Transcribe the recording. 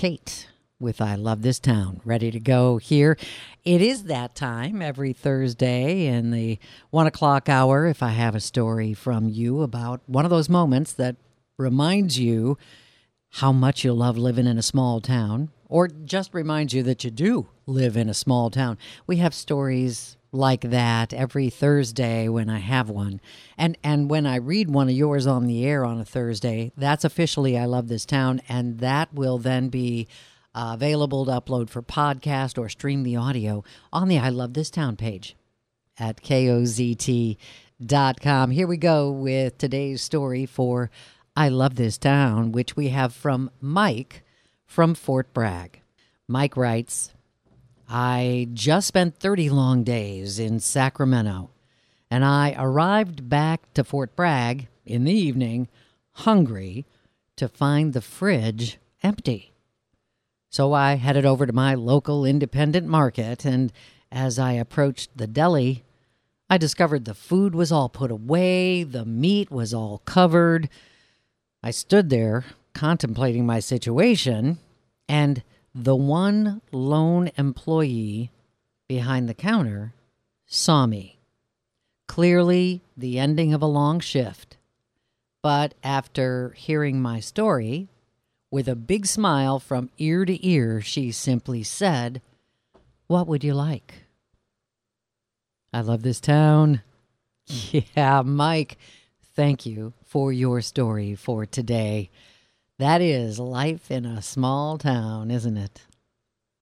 Kate with I Love This Town, ready to go here. It is that time every Thursday in the 1 o'clock hour if I have a story from you about one of those moments that reminds you how much you love living in a small town, or just reminds you that you do live in a small town. We have stories like that every Thursday when I have one. And when I read one of yours on the air on a Thursday, that's officially I Love This Town, and that will then be available to upload for podcast or stream the audio on the I Love This Town page at KOZT.com. Here we go with today's story for I Love This Town, which we have from Mike from Fort Bragg. Mike writes, I just spent 30 long days in Sacramento, and I arrived back to Fort Bragg in the evening, hungry, to find the fridge empty. So I headed over to my local independent market, and as I approached the deli, I discovered the food was all put away, the meat was all covered. I stood there contemplating my situation, and the one lone employee behind the counter saw me. Clearly the ending of a long shift. But after hearing my story, with a big smile from ear to ear, she simply said, "What would you like?" I love this town. Yeah, Mike, thank you for your story for today. That is life in a small town, isn't it?